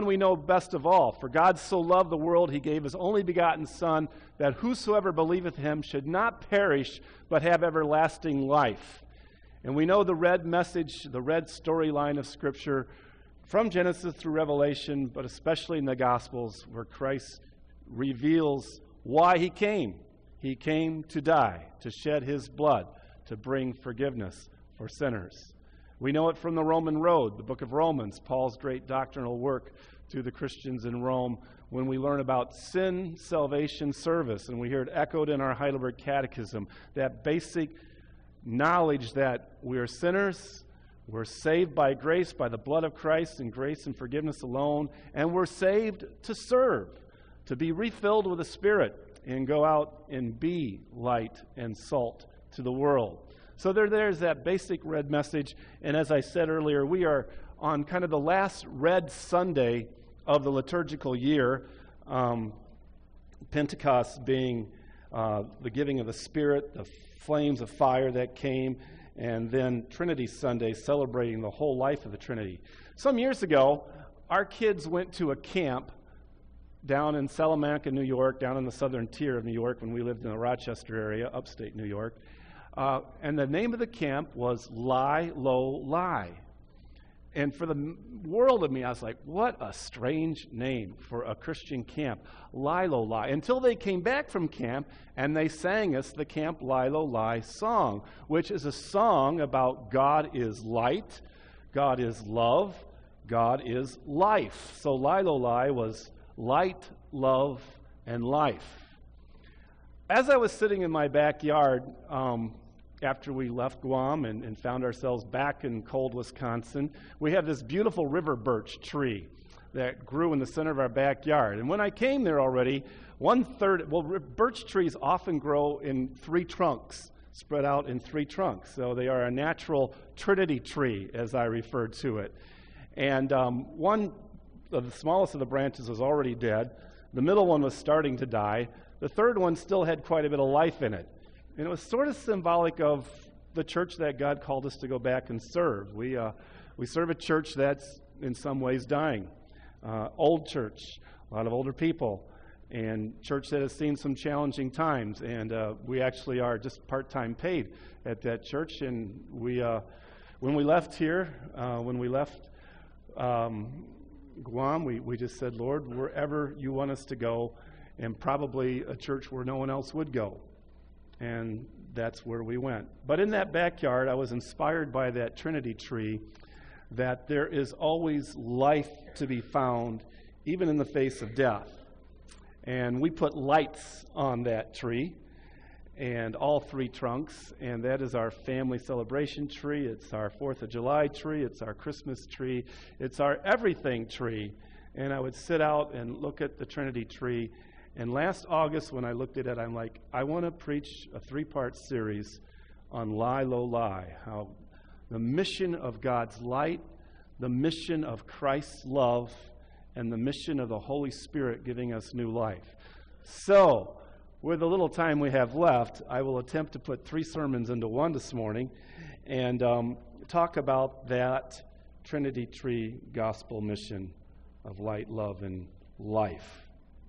we know best of all. For God so loved the world, he gave his only begotten Son, that whosoever believeth him should not perish, but have everlasting life. And we know the red message, the red storyline of Scripture from Genesis through Revelation, but especially in the Gospels, where Christ reveals why he came. He came to die, to shed his blood, to bring forgiveness for sinners. We know it from the Roman Road, the book of Romans, Paul's great doctrinal work to the Christians in Rome, when we learn about sin, salvation, service, and we hear it echoed in our Heidelberg Catechism, that basic knowledge that we are sinners, we're saved by grace, by the blood of Christ, and grace and forgiveness alone, and we're saved to serve, to be refilled with the Spirit, and go out and be light and salt to the world. So there's that basic red message, and as I said earlier, we are on kind of the last red Sunday of the liturgical year, Pentecost being the giving of the Spirit, the flames of fire that came, and then Trinity Sunday, celebrating the whole life of the Trinity. Some years ago, our kids went to a camp down in Salamanca, New York, down in the southern tier of New York when we lived in the Rochester area, upstate New York. And the name of the camp was Lie, Low, Lie. And for the world of me, I was like, what a strange name for a Christian camp, Lie, Low, Lie. Until they came back from camp and they sang us the Camp Lie, Low, Lie song, which is a song about God is light, God is love, God is life. So Lie, Low, Lie was light, love, and life. As I was sitting in my backyard after we left Guam and found ourselves back in cold Wisconsin, we have this beautiful river birch tree that grew in the center of our backyard. And when I came there already, birch trees often grow in 3 trunks, spread out in 3 trunks. So they are a natural trinity tree, as I refer to it. And one of the smallest of the branches was already dead. The middle one was starting to die. The third one still had quite a bit of life in it. And it was sort of symbolic of the church that God called us to go back and serve. We serve a church that's in some ways dying. Old church, a lot of older people, and church that has seen some challenging times. And we actually are just part-time paid at that church. And when we left here, when we left Guam, we just said, Lord, wherever you want us to go, and probably a church where no one else would go. And that's where we went. But in that backyard, I was inspired by that Trinity tree, that there is always life to be found, even in the face of death. And we put lights on that tree, and all 3 trunks, and that is our family celebration tree. It's our 4th of July tree. It's our Christmas tree. It's our everything tree. And I would sit out and look at the Trinity tree. And last August, when I looked at it, I'm like, I want to preach a 3-part series on Lie, Low, Lie, how the mission of God's light, the mission of Christ's love, and the mission of the Holy Spirit giving us new life. So, with the little time we have left, I will attempt to put 3 sermons into one this morning and talk about that Trinity Tree gospel mission of light, love, and life.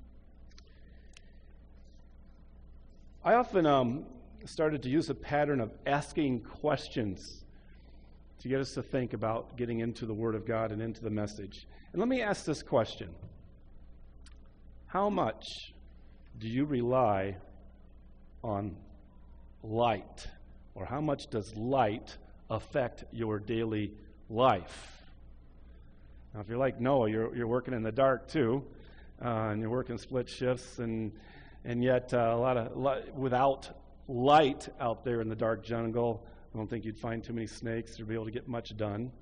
I often started to use a pattern of asking questions to get us to think about getting into the Word of God and into the message. And let me ask this question. How much do you rely on light? Or how much does light affect your daily life? Now, if you're like Noah, you're working in the dark too, and you're working split shifts, and yet a lot without light out there in the dark jungle, I don't think you'd find too many snakes to be able to get much done.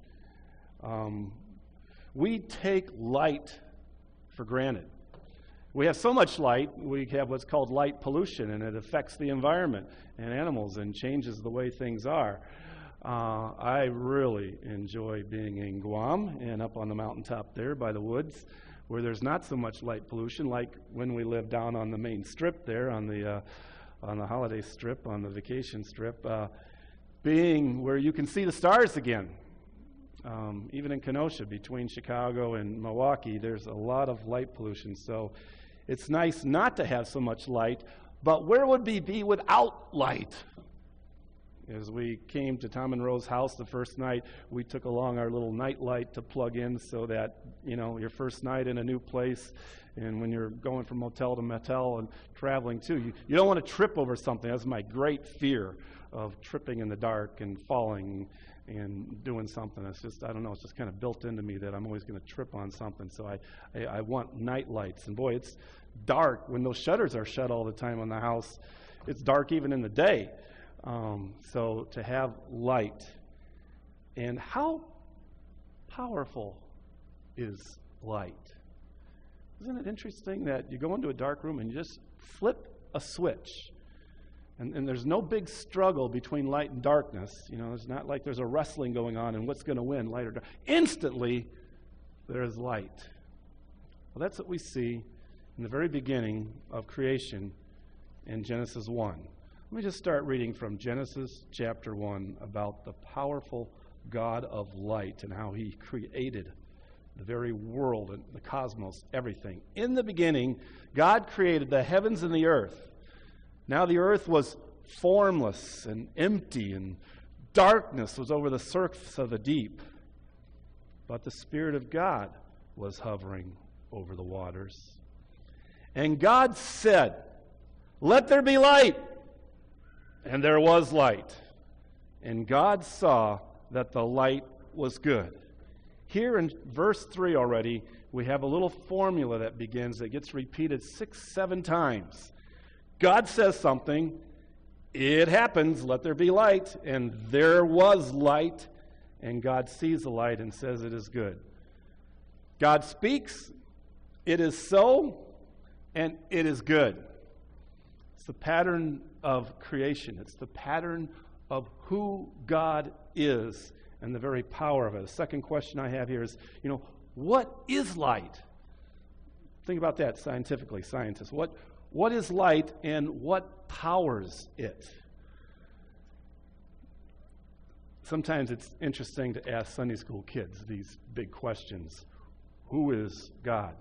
We take light for granted. We have so much light, we have what's called light pollution, and it affects the environment and animals and changes the way things are. I really enjoy being in Guam and up on the mountaintop there by the woods, where there's not so much light pollution, like when we live down on the main strip there, on the holiday strip, on the vacation strip, being where you can see the stars again. Even in Kenosha, between Chicago and Milwaukee, there's a lot of light pollution. So it's nice not to have so much light, but where would we be without light? As we came to Tom and Rose house the first night, we took along our little night light to plug in so that, your first night in a new place, and when you're going from motel to motel and traveling too, you don't want to trip over something. That's my great fear, of tripping in the dark and falling and doing something. It's just, I don't know, it's just kind of built into me that I'm always going to trip on something. So I want night lights. And boy, it's dark when those shutters are shut all the time on the house. It's dark even in the day. So to have light. And how powerful is light? Isn't it interesting that you go into a dark room and you just flip a switch, and there's no big struggle between light and darkness. It's not like there's a wrestling going on and what's going to win, light or dark. Instantly, there's light. Well, that's what we see in the very beginning of creation in Genesis 1. Let me just start reading from Genesis chapter 1 about the powerful God of light and how he created the very world and the cosmos, everything. In the beginning, God created the heavens and the earth. Now the earth was formless and empty, and darkness was over the surface of the deep. But the Spirit of God was hovering over the waters. And God said, "Let there be light." And there was light. And God saw that the light was good. Here in verse 3 already, we have a little formula that begins, that gets repeated 6-7 times. God says something, it happens, let there be light, and there was light, and God sees the light and says it is good. God speaks, it is so, and it is good. It's the pattern of creation. It's the pattern of who God is and the very power of it. The second question I have here is, what is light? Think about that scientifically, scientists. What is light and what powers it? Sometimes it's interesting to ask Sunday school kids these big questions. Who is God?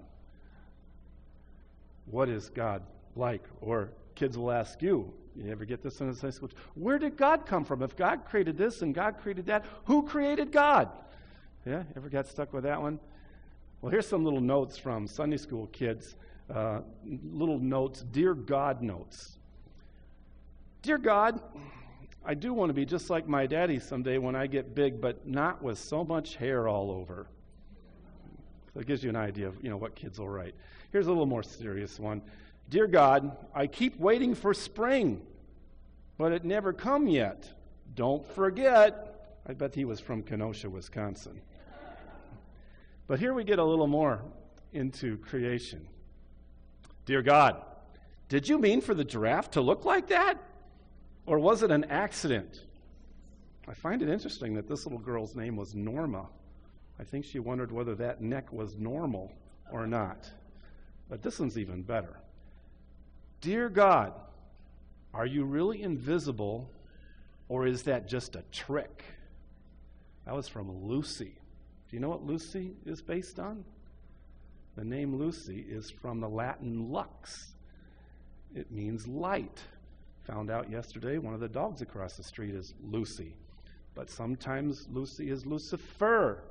What is God like? Or kids will ask you ever get this in Sunday school? Where did God come from? If God created this and God created that, who created God? Yeah, ever got stuck with that one? Well, here's some little notes from Sunday school kids. Little notes, Dear God notes. Dear God, I do want to be just like my daddy someday when I get big, but not with so much hair all over. So it gives you an idea of, what kids will write. Here's a little more serious one. Dear God, I keep waiting for spring, but it never come yet. Don't forget. I bet he was from Kenosha, Wisconsin. But here we get a little more into creation. Dear God, did you mean for the giraffe to look like that? Or was it an accident? I find it interesting that this little girl's name was Norma. I think she wondered whether that neck was normal or not. But this one's even better. Dear God, are you really invisible, or is that just a trick? That was from Lucy. Do you know what Lucy is based on? The name Lucy is from the Latin lux. It means light. Found out yesterday one of the dogs across the street is Lucy. But sometimes Lucy is Lucifer.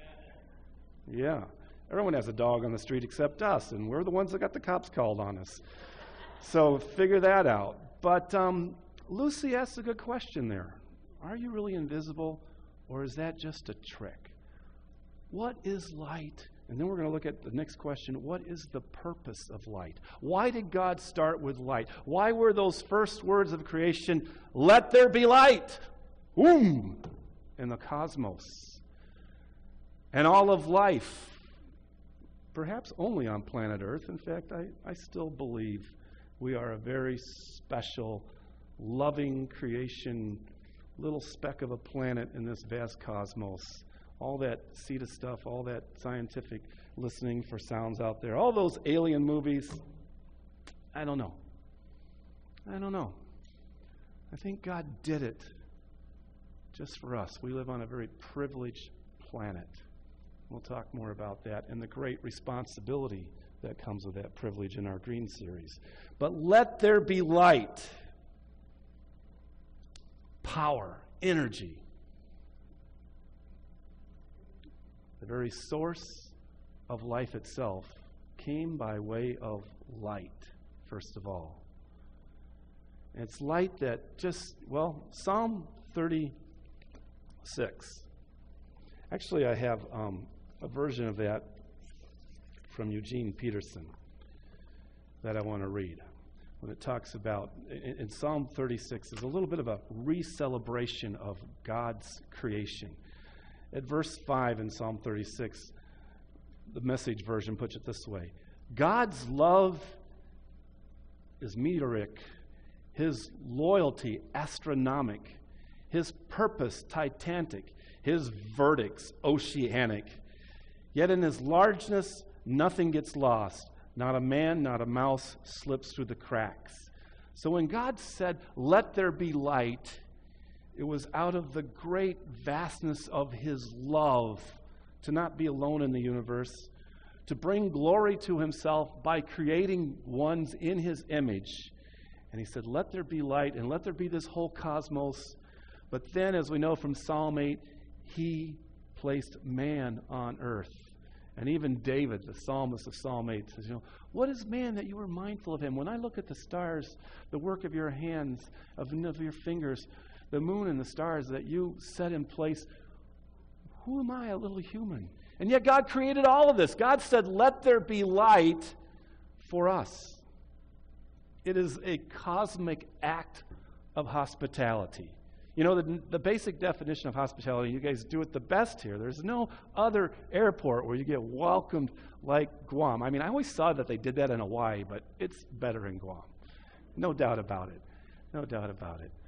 Yeah. Everyone has a dog on the street except us, and we're the ones that got the cops called on us. So figure that out. But Lucy asks a good question there. Are you really invisible, or is that just a trick? What is light? And then we're going to look at the next question. What is the purpose of light? Why did God start with light? Why were those first words of creation, let there be light, boom, in the cosmos? And all of life, perhaps only on planet Earth. In fact, I still believe we are a very special, loving creation, little speck of a planet in this vast cosmos. All that CETA stuff, all that scientific listening for sounds out there, all those alien movies, I don't know. I think God did it just for us. We live on a very privileged planet. We'll talk more about that and the great responsibility that comes with that privilege in our Green series. But let there be light, power, energy. The very source of life itself came by way of light, first of all. And it's light that Psalm 36. Actually, I have a version of that from Eugene Peterson that I want to read. When it talks about, in Psalm 36, is a little bit of a re-celebration of God's creation. At verse 5 in Psalm 36, the Message version puts it this way: God's love is meteoric, His loyalty astronomic, His purpose titanic, His verdicts oceanic. Yet in His largeness, nothing gets lost. Not a man, not a mouse slips through the cracks. So when God said, "Let there be light," it was out of the great vastness of His love to not be alone in the universe, to bring glory to Himself by creating ones in His image. And He said, "Let there be light," and let there be this whole cosmos. But then, as we know from Psalm 8, He placed man on earth. And even David, the psalmist of Psalm 8, says, "What is man that you are mindful of him? When I look at the stars, the work of your hands, of your fingers, the moon and the stars that you set in place, who am I, a little human?" And yet God created all of this. God said, "Let there be light," for us. It is a cosmic act of hospitality. The basic definition of hospitality, you guys do it the best here. There's no other airport where you get welcomed like Guam. I always saw that they did that in Hawaii, but it's better in Guam. No doubt about it. No doubt about it.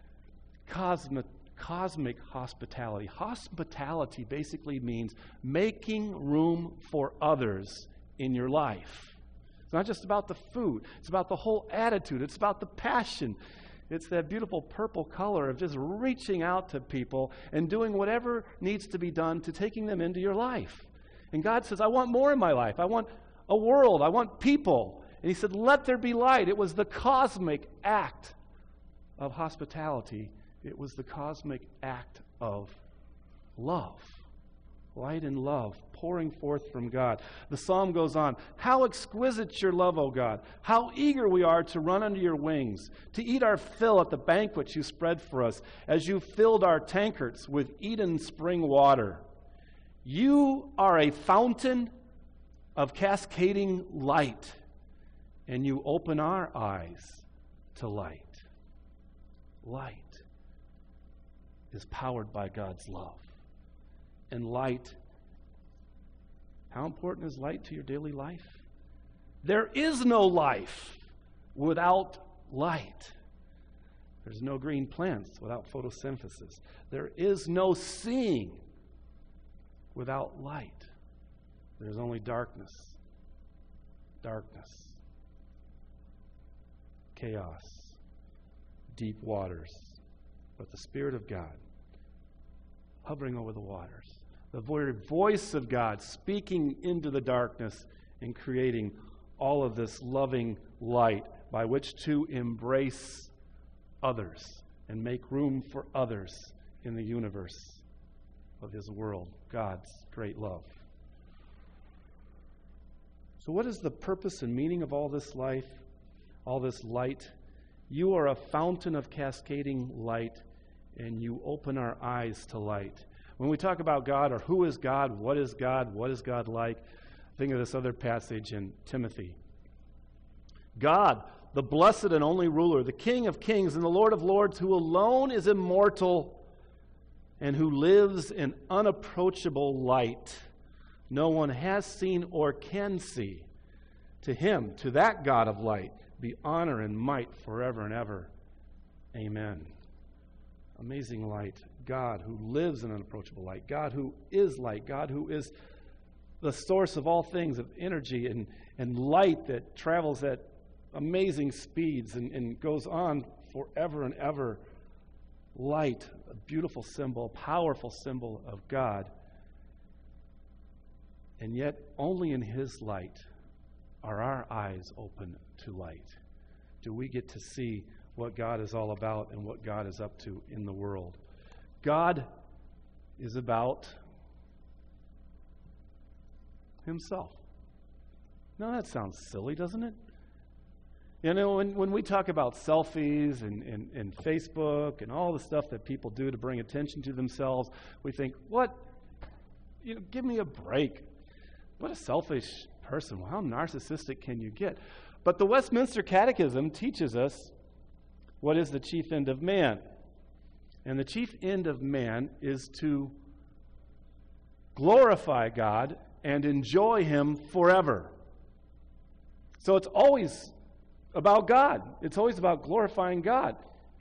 Cosmic hospitality. Hospitality basically means making room for others in your life. It's not just about the food. It's about the whole attitude. It's about the passion. It's that beautiful purple color of just reaching out to people and doing whatever needs to be done to taking them into your life. And God says, "I want more in my life. I want a world. I want people." And He said, "Let there be light." It was the cosmic act of hospitality. It was the cosmic act of love. Light and love pouring forth from God. The psalm goes on, "How exquisite your love, O God! How eager we are to run under your wings, to eat our fill at the banquet you spread for us, as you filled our tankards with Eden spring water. You are a fountain of cascading light, and you open our eyes to light." Light is powered by God's love. And light, how important is light to your daily life? There is no life without light. There's no green plants without photosynthesis. There is no seeing without light. There's only darkness. Darkness. Chaos. Deep waters. But the Spirit of God hovering over the waters. The very voice of God speaking into the darkness and creating all of this loving light by which to embrace others and make room for others in the universe of His world, God's great love. So what is the purpose and meaning of all this life, all this light? You are a fountain of cascading light, and you open our eyes to light. When we talk about God, or who is God, what is God like, think of this other passage in Timothy. God, the blessed and only ruler, the King of kings and the Lord of lords, who alone is immortal and who lives in unapproachable light. No one has seen or can see. To Him, to that God of light, be honor and might forever and ever. Amen. Amazing light. God who lives in unapproachable light. God who is light. God who is the source of all things, of energy and light that travels at amazing speeds and goes on forever and ever. Light, a beautiful symbol, powerful symbol of God And yet, only in His light are our eyes open to light. Do we get to see what God is all about and what God is up to in the world? God is about Himself. Now that sounds silly, doesn't it? You know, when we talk about selfies and Facebook and all the stuff that people do to bring attention to themselves, we think, what? You know, give me a break. What a selfish person. Well, how narcissistic can you get? But the Westminster Catechism teaches us what is the chief end of man. And the chief end of man is to glorify God and enjoy Him forever. So it's always about God. It's always about glorifying God.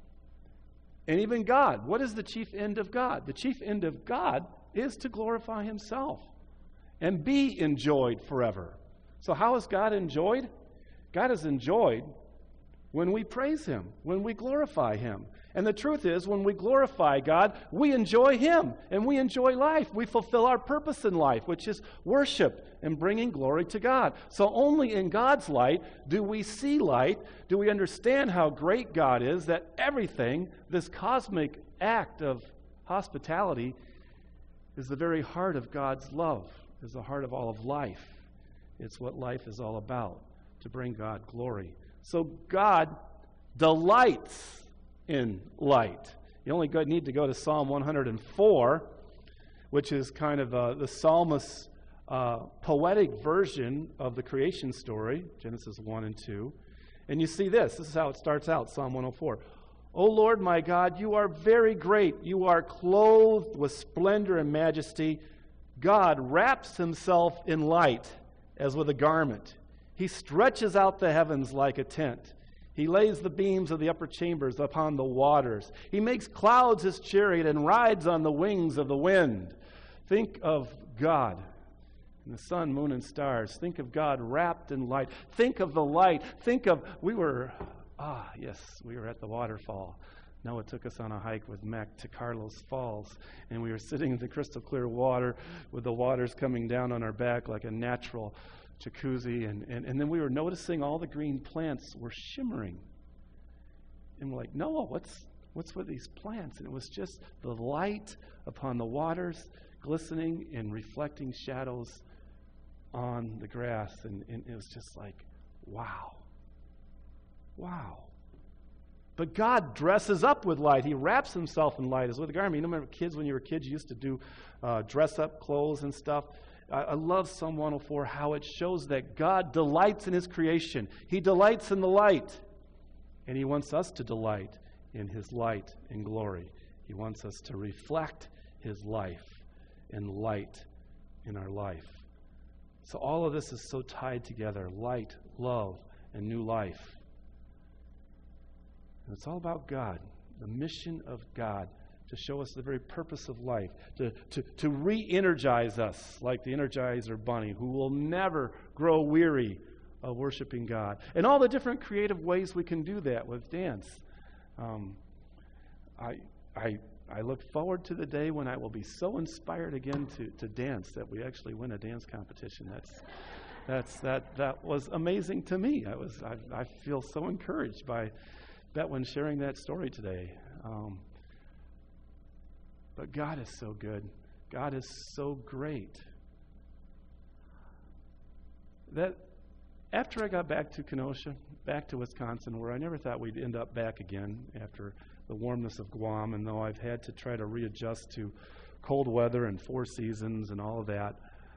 And even God, what is the chief end of God? The chief end of God is to glorify Himself and be enjoyed forever. So how is God enjoyed? God is enjoyed when we praise Him, when we glorify Him. And the truth is, when we glorify God, we enjoy Him and we enjoy life. We fulfill our purpose in life, which is worship and bringing glory to God. So only in God's light do we see light, do we understand how great God is, that everything, this cosmic act of hospitality, is the very heart of God's love, is the heart of all of life. It's what life is all about, to bring God glory. So God delights in light. You only need to go to Psalm 104, which is kind of the psalmist's poetic version of the creation story, Genesis 1 and 2. And you see this. This is how it starts out, Psalm 104. O Lord my God, you are very great. You are clothed with splendor and majesty. God wraps Himself in light as with a garment. He stretches out the heavens like a tent. He lays the beams of the upper chambers upon the waters. He makes clouds His chariot and rides on the wings of the wind. Think of God and the sun, moon, and stars. Think of God wrapped in light. Think of the light. Think of, we were at the waterfall. Noah took us on a hike with Mac to Carlos Falls, and we were sitting in the crystal clear water with the waters coming down on our back like a natural jacuzzi, and then we were noticing all the green plants were shimmering. And we're like, Noah, what's with these plants? And it was just the light upon the waters glistening and reflecting shadows on the grass. And it was just like, wow. Wow. But God dresses up with light. He wraps Himself in light as with a garment. You remember kids, when you were kids, you used to do dress-up clothes and stuff. I love Psalm 104, how it shows that God delights in His creation. He delights in the light. And He wants us to delight in His light and glory. He wants us to reflect His life and light in our life. So all of this is so tied together. Light, love, and new life. And it's all about God, the mission of God, to show us the very purpose of life, to re-energize us like the Energizer Bunny, who will never grow weary of worshiping God. And all the different creative ways we can do that with dance. I look forward to the day when I will be so inspired again to dance that we actually win a dance competition. That was amazing to me. I feel so encouraged by that when sharing that story today. But God is so good. God is so great. That after I got back to Kenosha, back to Wisconsin, where I never thought we'd end up back again after the warmness of Guam, and though I've had to try to readjust to cold weather and 4 seasons and all of that,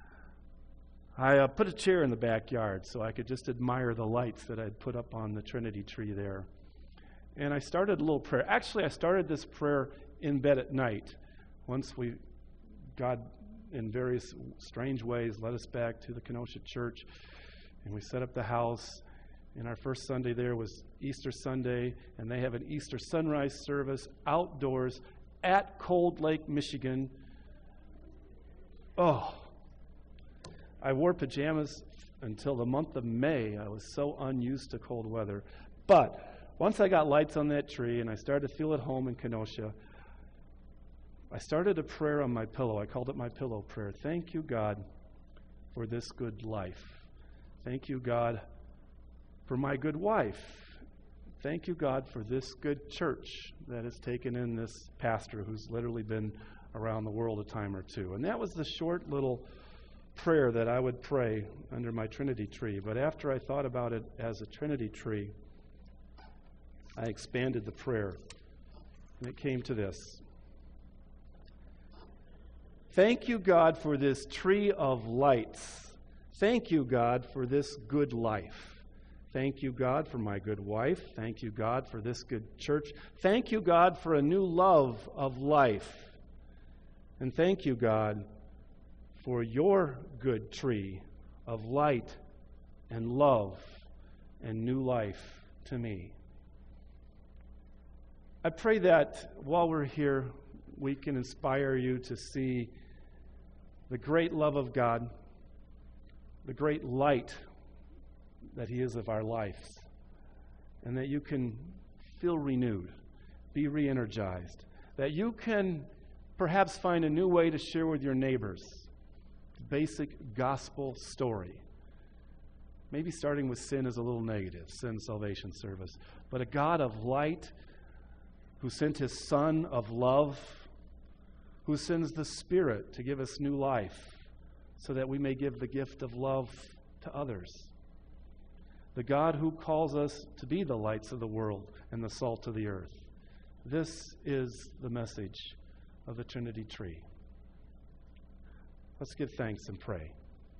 I put a chair in the backyard so I could just admire the lights that I'd put up on the Trinity tree there. And I started a little prayer. Actually, I started this prayer in bed at night. Once God, in various strange ways, led us back to the Kenosha church, and we set up the house. And our first Sunday there was Easter Sunday, and they have an Easter sunrise service outdoors at Cold Lake, Michigan. Oh, I wore pajamas until the month of May. I was so unused to cold weather. But once I got lights on that tree and I started to feel at home in Kenosha, I started a prayer on my pillow. I called it my pillow prayer. Thank you, God, for this good life. Thank you, God, for my good wife. Thank you, God, for this good church that has taken in this pastor who's literally been around the world a time or two. And that was the short little prayer that I would pray under my Trinity tree. But after I thought about it as a Trinity tree, I expanded the prayer. And it came to this. Thank you, God, for this tree of lights. Thank you, God, for this good life. Thank you, God, for my good wife. Thank you, God, for this good church. Thank you, God, for a new love of life. And thank you, God, for your good tree of light and love and new life to me. I pray that while we're here, we can inspire you to see the great love of God, the great light that He is of our lives, and that you can feel renewed, be re-energized, that you can perhaps find a new way to share with your neighbors the basic gospel story. Maybe starting with sin is a little negative, sin salvation service, but a God of light who sent His Son of love, who sends the Spirit to give us new life so that we may give the gift of love to others. The God who calls us to be the lights of the world and the salt of the earth. This is the message of the Trinity tree. Let's give thanks and pray.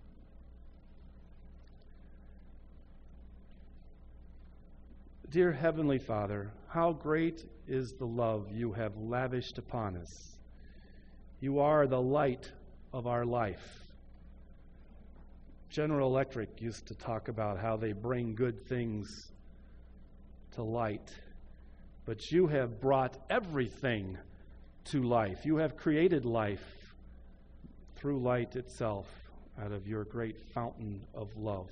Dear Heavenly Father, how great is the love you have lavished upon us. You are the light of our life. General Electric used to talk about how they bring good things to light, but you have brought everything to life. You have created life through light itself out of your great fountain of love.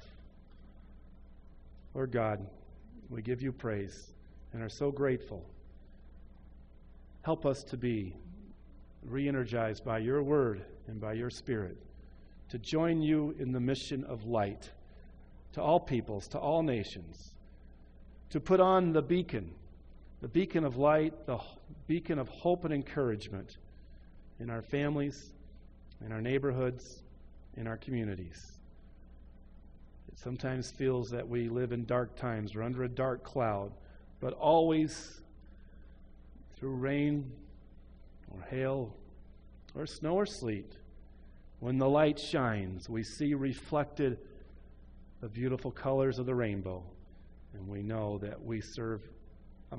Lord God, we give you praise and are so grateful. Help us to be re-energized by your word and by your Spirit to join you in the mission of light to all peoples, to all nations, to put on the beacon of light, the beacon of hope and encouragement in our families, in our neighborhoods, in our communities. It sometimes feels that we live in dark times or under a dark cloud, but always through rain or hail or snow or sleet, when the light shines, we see reflected the beautiful colors of the rainbow, and we know that we serve a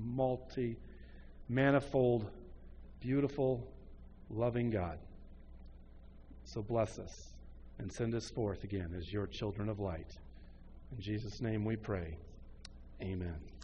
manifold, beautiful, loving God. So bless us and send us forth again as your children of light. In Jesus' name we pray. Amen.